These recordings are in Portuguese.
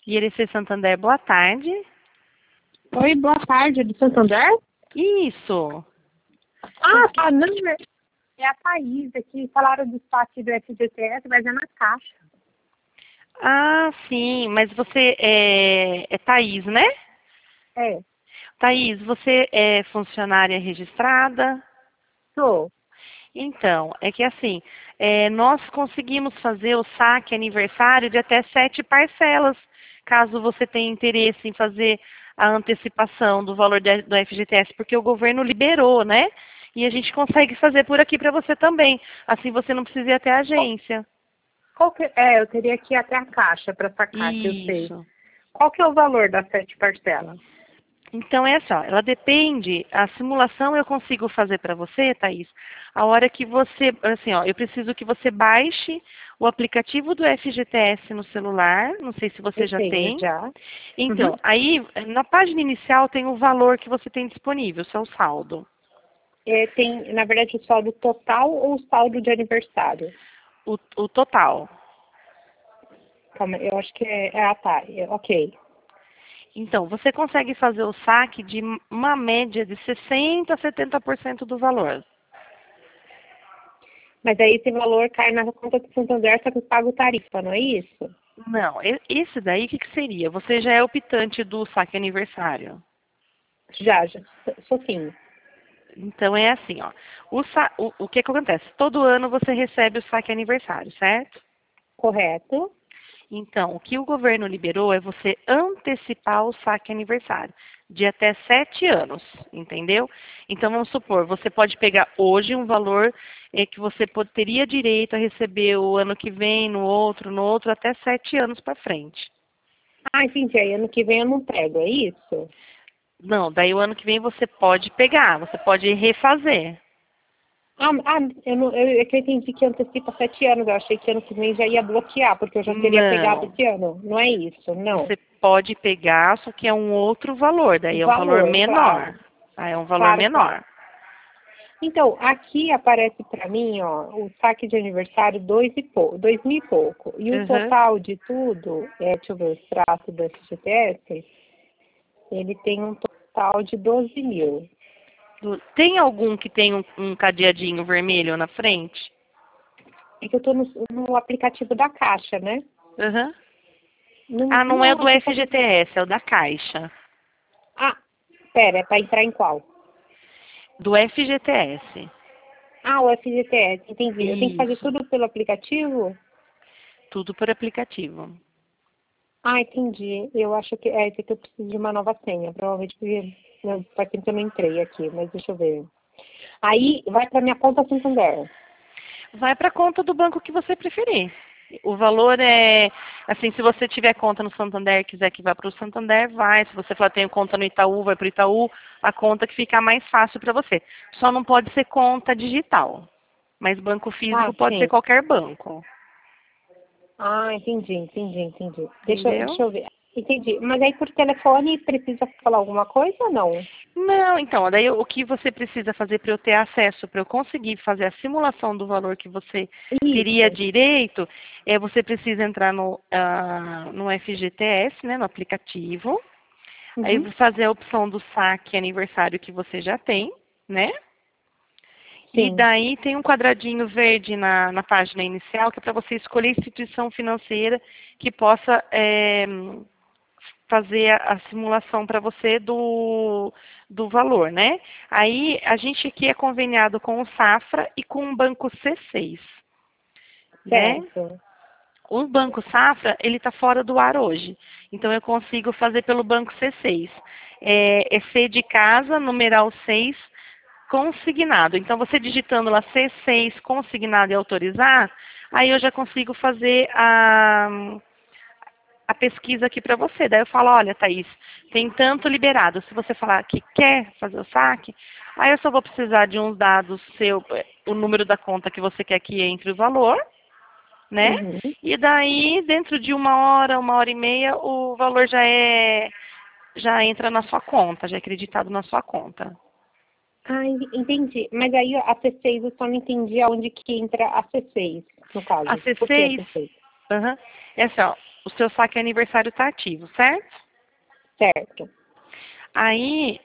IRC Santander, boa tarde. Oi, boa tarde, do Santander? Isso. Ah, tá, não, é a Thaís aqui, falaram do saque do FGTS, mas é na Caixa. Ah, sim, mas você é Thaís, né? É, Thaís, você é funcionária registrada? sou. Então, é que assim, nós conseguimos fazer o saque aniversário de até 7 parcelas, caso você tenha interesse em fazer a antecipação do valor do FGTS, porque o governo liberou, né? E a gente consegue fazer por aqui para você também. Assim você não precisa ir até a agência. Eu teria que ir até a Caixa para sacar, que eu sei. Isso. Qual que é o valor das 7 parcelas? Então, é assim, ó, ela depende, a simulação eu consigo fazer para você, Thaís, a hora que você, assim, ó, eu preciso que você baixe o aplicativo do FGTS no celular, não sei se você Eu já tenho tem. já. Então, Uhum. aí, na página inicial tem o valor que você tem disponível, seu saldo. Tem, na verdade, o saldo total ou o saldo de aniversário? O total. Calma, eu acho que tá, ok. Então, você consegue fazer o saque de uma média de 60% a 70% do valor. Mas aí esse valor cai na conta do Santander, só que eu pago tarifa, não é isso? Não, esse daí, o que que seria? Você já é optante do saque aniversário. Já, sou sim. Então é assim, ó. O que que acontece? Todo ano você recebe o saque aniversário, certo? Correto? Então, o que o governo liberou é você antecipar o saque aniversário de até 7 anos, entendeu? Então, vamos supor, você pode pegar hoje um valor que você teria direito a receber o ano que vem, no outro, até 7 anos para frente. Ah, entendi. Aí ano que vem eu não pego, é isso? Não, daí o ano que vem você pode pegar, você pode refazer. É que eu entendi que antecipa 7 anos. Eu achei que ano que vem já ia bloquear, porque eu já teria pegado Não. esse ano. Não é isso, não. Você pode pegar, só que é um outro valor, daí é um valor Valor, menor. claro. Aí é um valor Claro, claro. menor. Então, aqui aparece para mim, ó, o saque de aniversário 2 mil e pouco. E o Uhum. total de tudo, deixa eu ver o extrato do FGTS, ele tem um total de 12 mil. Tem algum que tem um cadeadinho vermelho na frente? É que eu estou no aplicativo da Caixa, né? Uhum. Não, Ah, não não é é o um do aplicativo. FGTS, é o da Caixa. Ah, pera, é para entrar em qual? Do FGTS. Ah, o FGTS, entendi. Eu tenho que fazer Isso. tudo pelo aplicativo? Tudo por aplicativo. Ah, entendi. Eu acho que esse que eu preciso de uma nova senha. Provavelmente porque faz tempo que eu não entrei aqui, mas deixa eu ver. Aí vai para minha conta Santander. Vai para a conta do banco que você preferir. O valor é, assim, se você tiver conta no Santander e quiser que vá para o Santander, vai. Se você falar, tenho conta no Itaú, vai para o Itaú, a conta que fica mais fácil para você. Só não pode ser conta digital. Mas banco Ah, físico pode ser sim. qualquer banco. Ah, entendi. Entendeu? Deixa eu ver. Entendi. Mas aí por telefone precisa falar alguma coisa ou não? Não, então, daí o que você precisa fazer para eu ter acesso, para eu conseguir fazer a simulação do valor que você teria Isso. direito, você precisa entrar no FGTS, né, no aplicativo, aí Uhum. fazer a opção do saque aniversário que você já tem, né? E Sim. daí tem um quadradinho verde na página inicial que é para você escolher a instituição financeira que possa fazer a simulação para você do valor, né? Aí a gente aqui é conveniado com o Safra e com o Banco C6, né? Certo. O Banco Safra, ele está fora do ar hoje. Então, eu consigo fazer pelo Banco C6. É C de casa, numeral 6, consignado. Então, você digitando lá C6, consignado e autorizar, aí eu já consigo fazer a pesquisa aqui para você. Daí eu falo, olha, Thaís, tem tanto liberado. Se você falar que quer fazer o saque, aí eu só vou precisar de uns dados seu, o número da conta que você quer que entre o valor, né? Uhum. E daí, dentro de uma hora e meia, o valor já entra na sua conta, já é acreditado na sua conta. Ah, entendi. Mas aí a C6 eu só não entendi aonde que entra a C6, no A caso. Por que a C6, C6? aham, é assim, ó, o seu saque aniversário está ativo, certo? Certo. Aí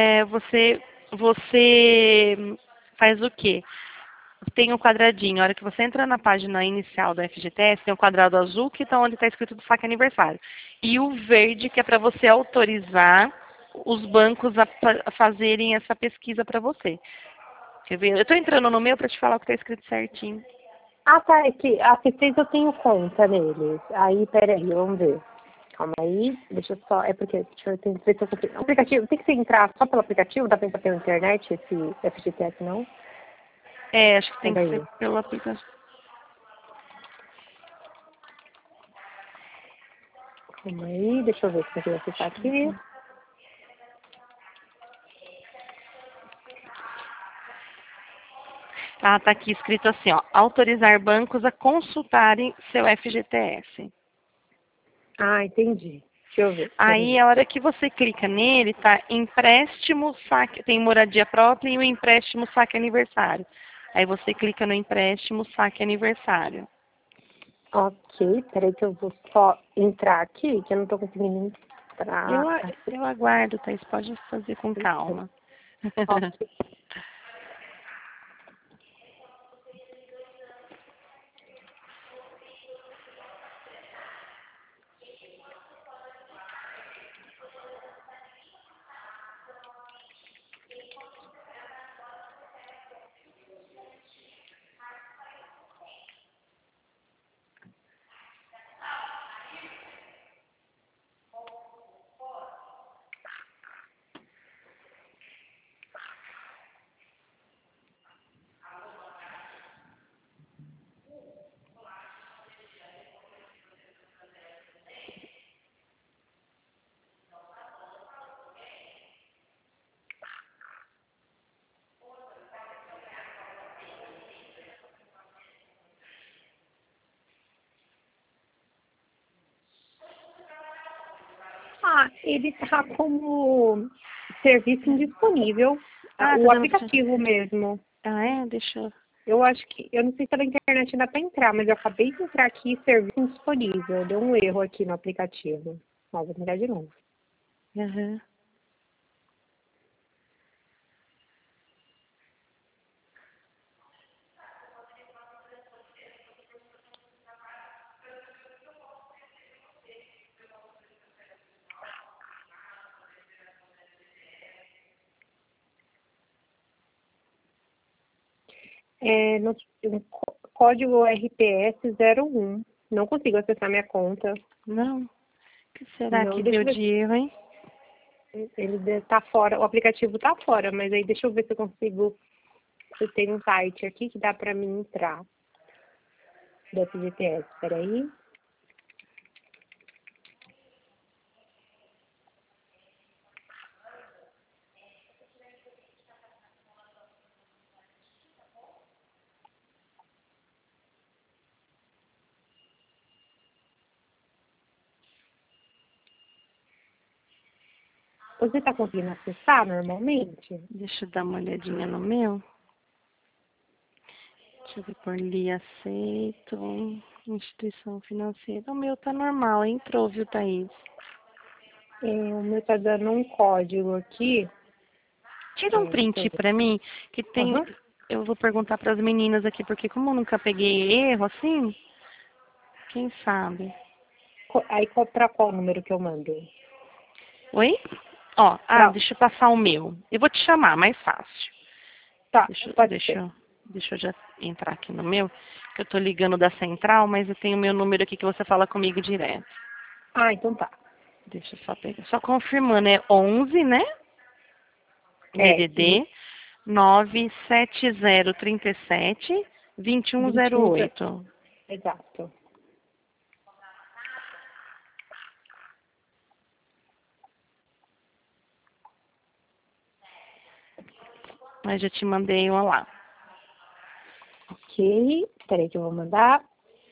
você faz o quê? Tem um quadradinho. A hora que você entra na página inicial do FGTS, tem um quadrado azul que está onde está escrito do saque aniversário. E o verde, que é para você autorizar os bancos a fazerem essa pesquisa para você. Quer ver? Eu estou entrando no meu para te falar o que está escrito certinho. Ah, tá. É que a P6 eu tenho conta neles. Aí, peraí, vamos ver. Calma aí, deixa eu só. É porque, deixa eu ver se eu consigo. O aplicativo, tem que você entrar só pelo aplicativo? Dá pra entrar pela internet esse FGTS, não? Acho que tem que ser Peraí. pelo aplicativo. Calma aí, deixa eu ver se eu consigo acessar aqui. Ah, tá aqui escrito assim, ó. Autorizar bancos a consultarem seu FGTS. Ah, entendi. Deixa eu ver, Aí, peraí. a hora que você clica nele, tá empréstimo, saque, tem moradia própria e o empréstimo saque aniversário. Aí você clica no empréstimo saque aniversário. Ok, peraí que eu vou só entrar aqui, que eu não tô conseguindo Eu, entrar. a- eu aguardo, Thaís, pode fazer com calma. Ok. Ah, ele tá como serviço indisponível. Ah, Ah, tá o dando. aplicativo mesmo. Ah, é? Deixa eu. Eu acho que, eu não sei se pela internet dá para entrar, mas eu acabei de entrar aqui, serviço indisponível. Deu um erro aqui no aplicativo. Ó, vou tentar de novo. Aham. É, no código RPS 01. Não consigo acessar minha conta. Não. O que será Não, que deixa deu eu ver de erro, hein? se ele tá fora. O aplicativo tá fora, mas aí deixa eu ver se eu consigo. Se tem um site aqui que dá para mim entrar do FGTS. Peraí. Você tá conseguindo acessar normalmente? Deixa eu dar uma olhadinha no meu. Deixa eu ver por ali, aceito. Instituição financeira. O meu tá normal, entrou, viu, Thaís? É, o meu tá dando um código aqui. Tira um É, deixa eu print ver. pra mim, que tem. Aham. Eu vou perguntar para as meninas aqui, porque como eu nunca peguei erro assim, quem sabe? Aí pra qual número que eu mando? Oi? Ó, Pra... deixa eu passar o meu. Eu vou te chamar, mais fácil. Tá, Deixa, pode deixa, ser. eu- deixa eu já entrar aqui no meu, que eu tô ligando da central, mas eu tenho o meu número aqui que você fala comigo direto. Ah, então tá. Deixa eu só pegar. Só confirmando, é 11, né? É, DDD 97037 21, 2108. exato. Mas já te mandei um lá. Ok, peraí que eu vou mandar.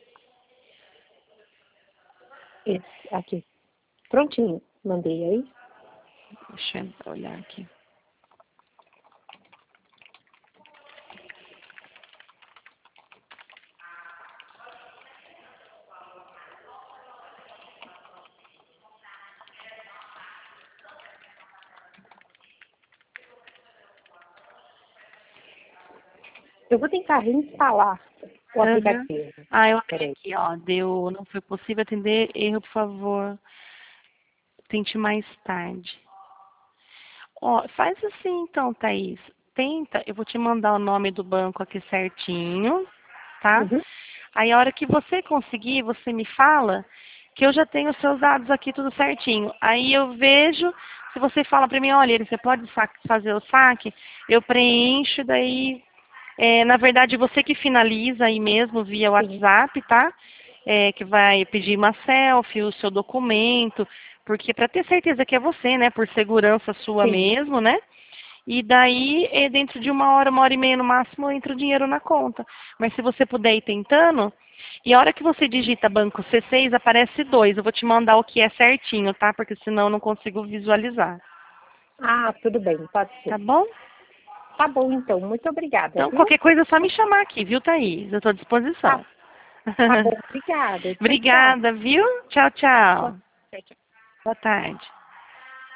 Esse aqui. Prontinho, mandei aí. Deixa eu olhar aqui. Eu vou tentar reinstalar o aplicativo. Ah, eu abri Peraí. aqui, ó. Deu, não foi possível atender. Erro, por favor. Tente mais tarde. Ó, faz assim então, Thaís. Tenta, eu vou te mandar o nome do banco aqui certinho, tá? Uhum. Aí a hora que você conseguir, você me fala que eu já tenho os seus dados aqui tudo certinho. Aí eu vejo, se você fala para mim, olha, você pode fazer o saque, eu preencho, daí, na verdade, você que finaliza aí mesmo via Sim, WhatsApp, tá? Que vai pedir uma selfie, o seu documento, porque para ter certeza que é você, né? Por segurança sua sim. mesmo, né? E daí, dentro de uma hora e meia no máximo, entra o dinheiro na conta. Mas se você puder ir tentando, e a hora que você digita banco C6, aparece 2. Eu vou te mandar o que é certinho, tá? Porque senão eu não consigo visualizar. Ah, tudo bem, pode Tá ser. bom? Tá bom, então. Muito obrigada, Então, viu? qualquer coisa é só me chamar aqui, viu, Thaís? Eu estou à Tá, disposição. tá bom, obrigada. Tchau, tchau. Obrigada, viu? Tchau, tchau. Tchau, tchau. Boa tarde.